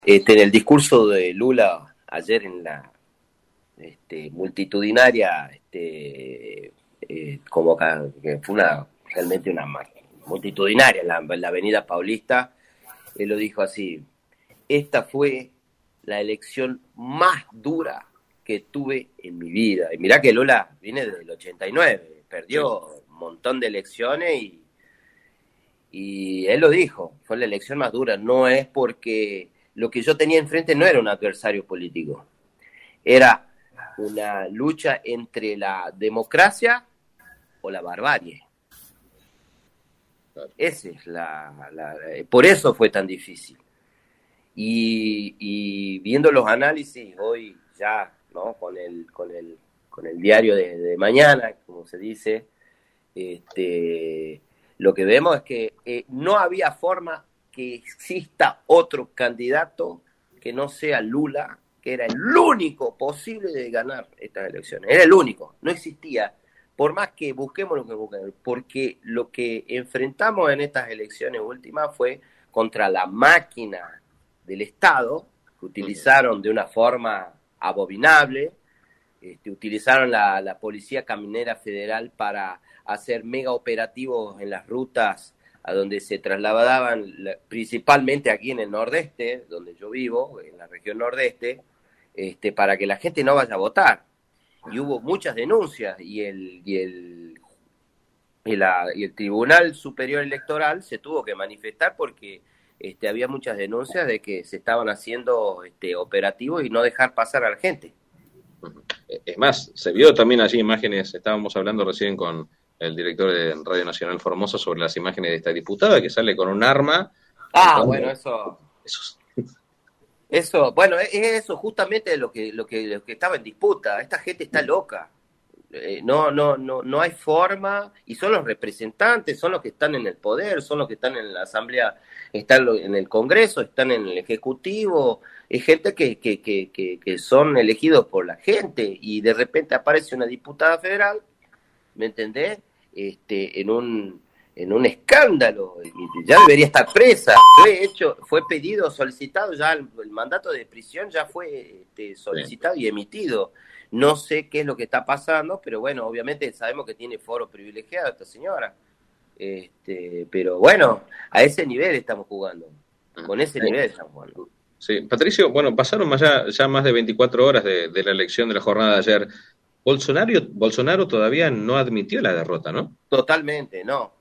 En el discurso de Lula ayer en la multitudinaria que fue realmente una multitudinaria en la Avenida Paulista, él lo dijo así: esta fue la elección más dura que tuve en mi vida. Y mirá que Lula viene desde el 89, Sí. perdió un montón de elecciones y él lo dijo, fue la elección más dura. No es porque lo que yo tenía enfrente no era un adversario político, era una lucha entre la democracia o la barbarie. Claro. Esa es por eso fue tan difícil. Y viendo los análisis hoy ya, ¿no? Con el diario de mañana, como se dice, lo que vemos es que no había forma que exista otro candidato que no sea Lula, que era el único posible de ganar estas elecciones. Era el único, no existía. Por más que busquemos lo que busquemos, porque lo que enfrentamos en estas elecciones últimas fue contra la máquina del Estado, que Ujú. utilizaron de una forma abominable. Utilizaron la Policía Caminera Federal para hacer mega operativos en las rutas a donde se trasladaban, principalmente aquí en el nordeste, donde yo vivo, en la región nordeste, para que la gente no vaya a votar. Y hubo muchas denuncias y el Tribunal Superior Electoral se tuvo que manifestar porque había muchas denuncias de que se estaban haciendo operativos y no dejar pasar a la gente. Ujú. Es más, se vio también allí imágenes, estábamos hablando recién con el director de Radio Nacional Formosa sobre las imágenes de esta diputada que sale con un arma Bueno, contando. eso, Eso bueno, es eso justamente lo que estaba en disputa. Esta gente está loca. No hay forma, y son los representantes, son los que están en el poder, son los que están en la Asamblea, están en el Congreso, están en el Ejecutivo, es gente que son elegidos por la gente, y de repente aparece una diputada federal, ¿me entendés? En un escándalo, y ya debería estar presa. Fue pedido, solicitado, ya el mandato de prisión ya fue sí. solicitado y emitido. No sé qué es lo que está pasando, pero bueno, obviamente sabemos que tiene foro privilegiado esta señora. Pero bueno, a ese nivel estamos jugando. Con ese nivel estamos jugando. Sí, Patricio, bueno, pasaron ya más de 24 horas de la elección de la jornada de ayer. Bolsonaro todavía no admitió la derrota, ¿no? Totalmente, no.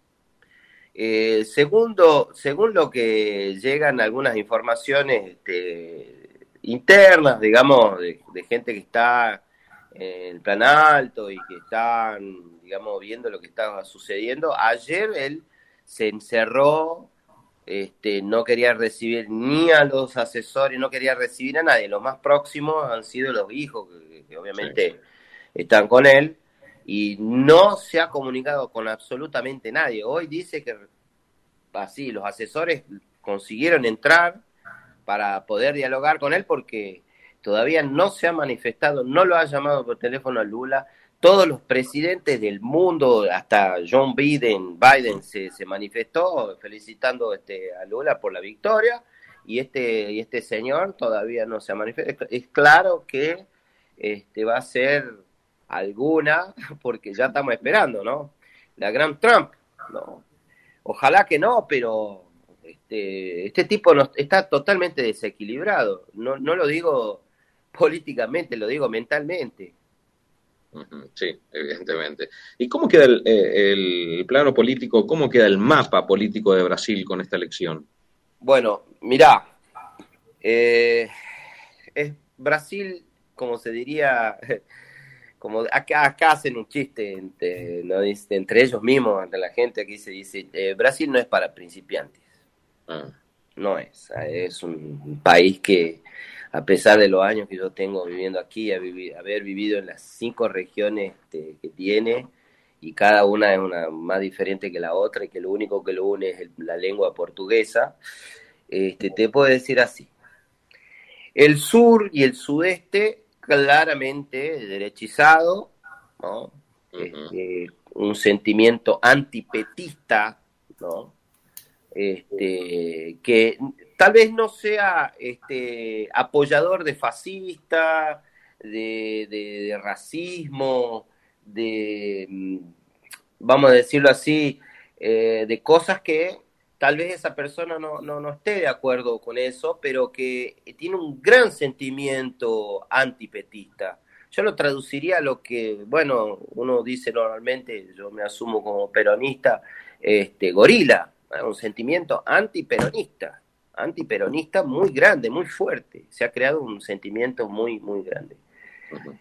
Según lo que llegan algunas informaciones internas, digamos, de gente que está en el plan alto y que están, digamos, viendo lo que estaba sucediendo, ayer él se encerró, no quería recibir ni a los asesores, no quería recibir a nadie. Los más próximos han sido los hijos, que Sí. obviamente están con él, y no se ha comunicado con absolutamente nadie. Hoy dice que así los asesores consiguieron entrar para poder dialogar con él porque todavía no se ha manifestado, no lo ha llamado por teléfono a Lula. Todos los presidentes del mundo, hasta John Biden se manifestó felicitando a Lula por la victoria, y este señor todavía no se ha manifestado. Es claro que va a ser alguna, porque ya estamos esperando, ¿no? La gran Trump, ¿no? Ojalá que no, pero este tipo no, está totalmente desequilibrado. No lo digo políticamente, lo digo mentalmente. Ujú, sí, evidentemente. ¿Y cómo queda el plano político, cómo queda el mapa político de Brasil con esta elección? Bueno, mirá, es Brasil, como se diría, como acá hacen un chiste ¿no? Entre ellos mismos, entre la gente, aquí se dice, Brasil no es para principiantes. Ah, No es un país que, a pesar de los años que yo tengo viviendo aquí, haber vivido en las 5 regiones que tiene, y cada una es una más diferente que la otra, y que lo único que lo une es la lengua portuguesa, te puedo decir así: el sur y el sudeste claramente derechizado, ¿no? ujú, Un sentimiento antipetista, ¿no? Que tal vez no sea apoyador de fascista, de racismo, vamos a decirlo así, de cosas que tal vez esa persona no esté de acuerdo con eso, pero que tiene un gran sentimiento antipetista. Yo lo traduciría a lo que, bueno, uno dice normalmente, yo me asumo como peronista, gorila, un sentimiento antiperonista muy grande, muy fuerte. Se ha creado un sentimiento muy, muy grande. Uh-huh.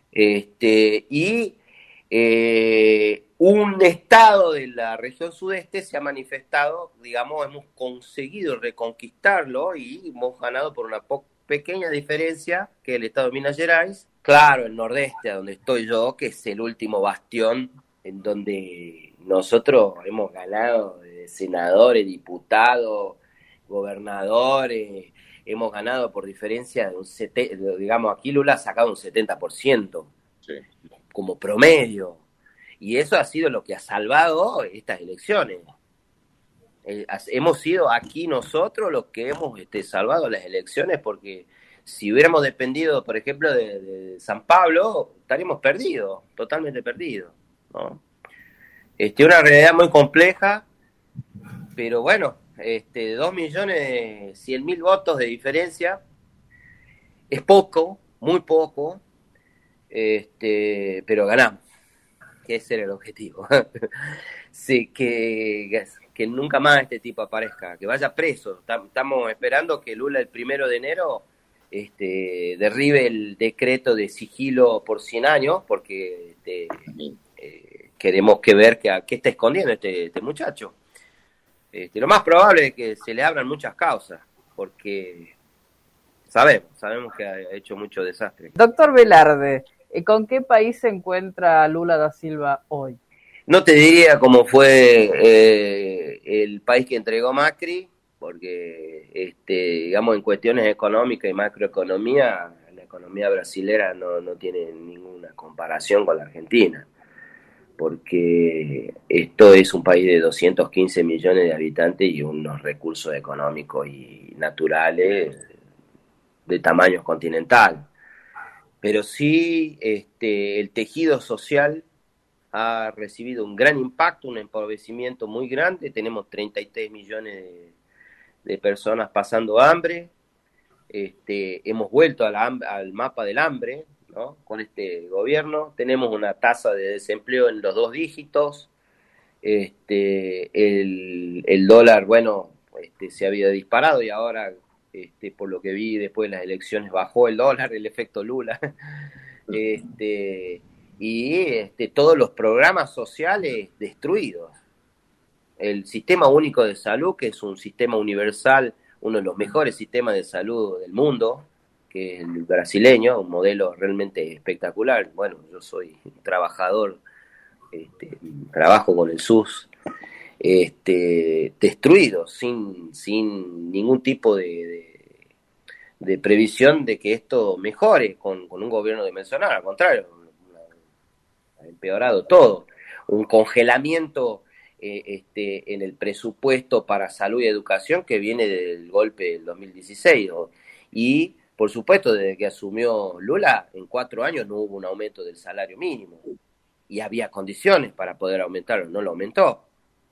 Un estado de la región sudeste se ha manifestado, digamos, hemos conseguido reconquistarlo y hemos ganado por una pequeña diferencia que el estado de Minas Gerais. Claro, el nordeste, a donde estoy yo, que es el último bastión en donde nosotros hemos ganado senadores, diputados, gobernadores, hemos ganado por diferencia de digamos, aquí Lula ha sacado un 70%, sí, como promedio. Y eso ha sido lo que ha salvado estas elecciones. Hemos sido aquí nosotros los que hemos salvado las elecciones, porque si hubiéramos dependido, por ejemplo, de San Pablo, estaríamos perdidos, totalmente perdidos, ¿no? Una realidad muy compleja, pero bueno, 2.100.000 votos de diferencia es poco, muy poco, pero ganamos, que ese era el objetivo. Sí, que nunca más este tipo aparezca, que vaya preso. Estamos esperando que Lula el 1 de enero derribe el decreto de sigilo por 100 años, porque queremos ver qué está escondiendo este muchacho. Lo más probable es que se le abran muchas causas, porque sabemos que ha hecho mucho desastre. Doctor Velarde, ¿con qué país se encuentra Lula da Silva hoy? No te diría cómo fue el país que entregó Macri, porque digamos, en cuestiones económicas y macroeconomía, la economía brasilera no tiene ninguna comparación con la Argentina, porque esto es un país de 215 millones de habitantes y unos recursos económicos y naturales de tamaño continental. Pero sí, el tejido social ha recibido un gran impacto, un empobrecimiento muy grande. Tenemos 33 millones de personas pasando hambre. Hemos vuelto al mapa del hambre, ¿no? Con este gobierno. Tenemos una tasa de desempleo en los 2 dígitos. El dólar, bueno, se había disparado y ahora, por lo que vi después de las elecciones, bajó el dólar, el efecto Lula. Todos los programas sociales destruidos. El sistema único de salud, que es un sistema universal, uno de los mejores sistemas de salud del mundo, que es el brasileño, un modelo realmente espectacular. Bueno, yo soy trabajador, trabajo con el SUS, destruido, sin ningún tipo de previsión de que esto mejore con un gobierno dimensional. Al contrario, ha empeorado todo. Un congelamiento en el presupuesto para salud y educación que viene del golpe del 2016. Y, por supuesto, desde que asumió Lula, en 4 años no hubo un aumento del salario mínimo. Y había condiciones para poder aumentarlo, no lo aumentó.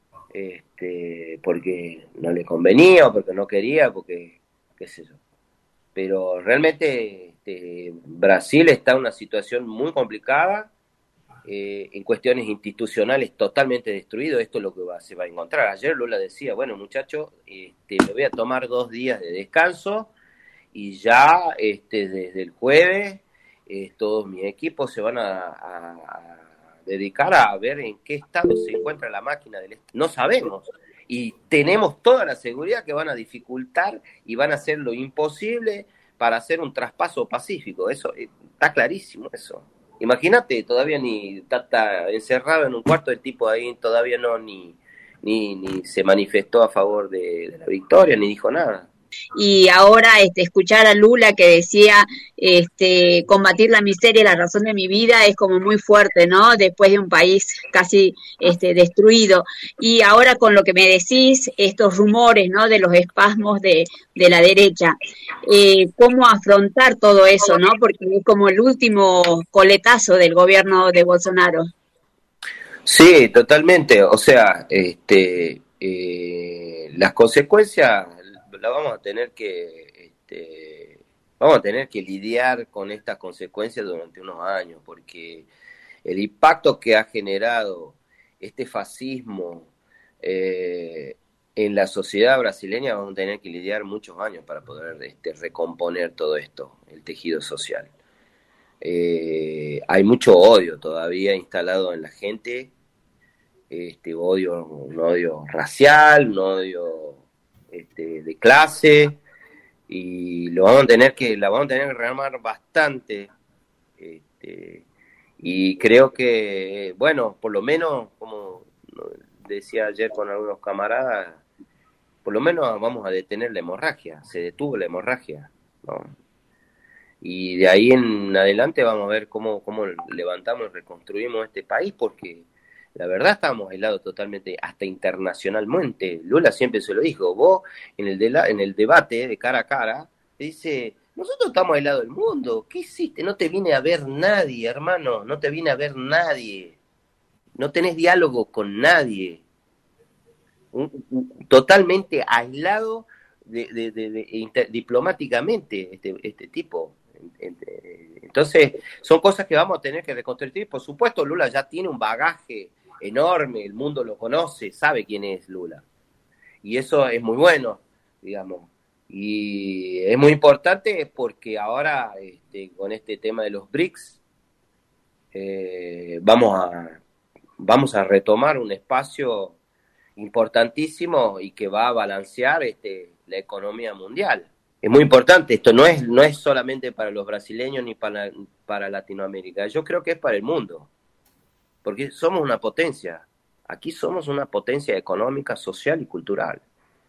Porque no le convenía, o porque no quería, porque qué sé yo. Pero realmente Brasil está en una situación muy complicada, en cuestiones institucionales totalmente destruido. Esto es lo que se va a encontrar. Ayer Lula decía, bueno, muchachos, me voy a tomar 2 días de descanso y ya desde el jueves todos mis equipos se van a dedicar a ver en qué estado se encuentra la máquina del Estado. No sabemos. Y tenemos toda la seguridad que van a dificultar y van a hacer lo imposible para hacer un traspaso pacífico. Eso está clarísimo, eso. Imagínate, todavía ni está encerrado en un cuarto, el tipo ahí todavía ni se manifestó a favor de la victoria, ni dijo nada. y ahora escuchar a Lula que decía combatir la miseria es la razón de mi vida es como muy fuerte, ¿no? Después de un país casi destruido. Y ahora con lo que me decís, estos rumores, ¿no? De los espasmos de la derecha, ¿cómo afrontar todo eso, ¿no? Porque es como el último coletazo del gobierno de Bolsonaro. Sí, totalmente. O sea, las consecuencias las vamos a tener que lidiar con estas consecuencias durante unos años, porque el impacto que ha generado este fascismo en la sociedad brasileña vamos a tener que lidiar muchos años para poder recomponer todo esto, el tejido social. Hay mucho odio todavía instalado en la gente, un odio racial, un odio de clase, y la vamos a tener que remar bastante, y creo que, bueno, por lo menos, como decía ayer con algunos camaradas, por lo menos vamos a detener la hemorragia, se detuvo la hemorragia, ¿no? Y de ahí en adelante vamos a ver cómo levantamos y reconstruimos este país, porque la verdad estamos aislados totalmente, hasta internacionalmente. Lula siempre se lo dijo, vos en el debate de cara a cara, dice, nosotros estamos aislados del mundo, ¿qué hiciste? No te viene a ver nadie, hermano, no te viene a ver nadie, no tenés diálogo con nadie, totalmente aislado diplomáticamente este tipo. Entonces, son cosas que vamos a tener que reconstruir. Por supuesto, Lula ya tiene un bagaje enorme, el mundo lo conoce, sabe quién es Lula. Y eso es muy bueno, digamos. Y es muy importante porque ahora, con este tema de los BRICS, vamos a retomar un espacio importantísimo y que va a balancear la economía mundial. Es muy importante, esto no es solamente para los brasileños ni para Latinoamérica, yo creo que es para el mundo, porque somos una potencia, aquí somos una potencia económica, social y cultural.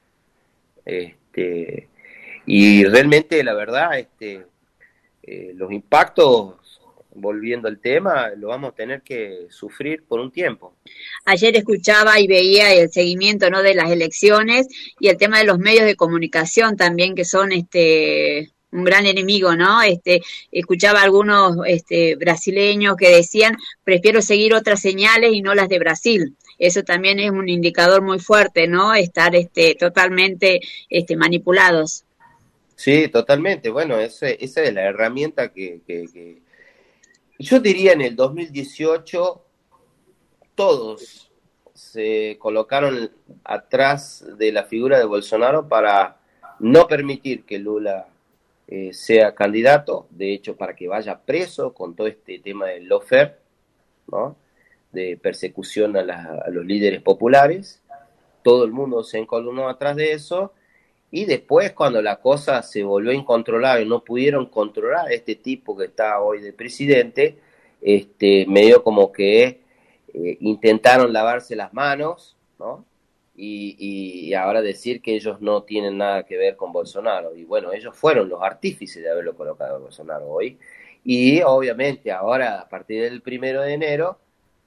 Y realmente, la verdad, los impactos, volviendo al tema, lo vamos a tener que sufrir por un tiempo. Ayer escuchaba y veía el seguimiento, ¿no? De las elecciones y el tema de los medios de comunicación también, que son un gran enemigo, ¿no? Escuchaba a algunos brasileños que decían, prefiero seguir otras señales y no las de Brasil. Eso también es un indicador muy fuerte, ¿no? Estar totalmente manipulados. Sí, totalmente. Bueno, esa es la herramienta que yo diría en el 2018 todos se colocaron atrás de la figura de Bolsonaro para no permitir que Lula sea candidato, de hecho para que vaya preso con todo este tema del lawfare, ¿no? De persecución a los líderes populares. Todo el mundo se encolumnó atrás de eso. Y después, cuando la cosa se volvió incontrolable, no pudieron controlar a este tipo que está hoy de presidente, medio como que intentaron lavarse las manos, ¿no? Y ahora decir que ellos no tienen nada que ver con Bolsonaro. Y bueno, ellos fueron los artífices de haberlo colocado a Bolsonaro hoy. Y obviamente ahora, a partir del 1 de enero,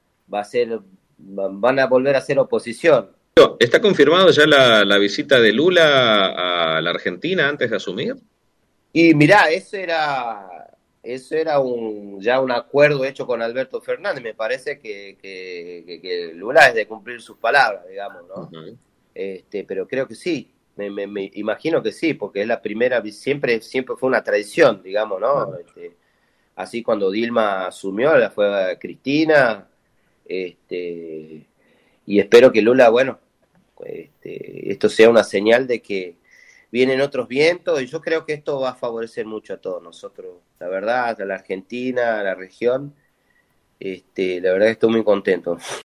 van a volver a ser oposición. ¿Está confirmado ya la visita de Lula a la Argentina antes de asumir? Y mirá, eso era ya un acuerdo hecho con Alberto Fernández. Me parece que Lula es de cumplir sus palabras, digamos, ¿no? Uh-huh. Pero creo que sí, me imagino que sí, porque es la primera, siempre fue una tradición, digamos, ¿no? Uh-huh. Así cuando Dilma asumió, la fue Cristina, y espero que Lula, bueno, esto sea una señal de que vienen otros vientos, y yo creo que esto va a favorecer mucho a todos nosotros, la verdad, a la Argentina, a la región. La verdad que estoy muy contento.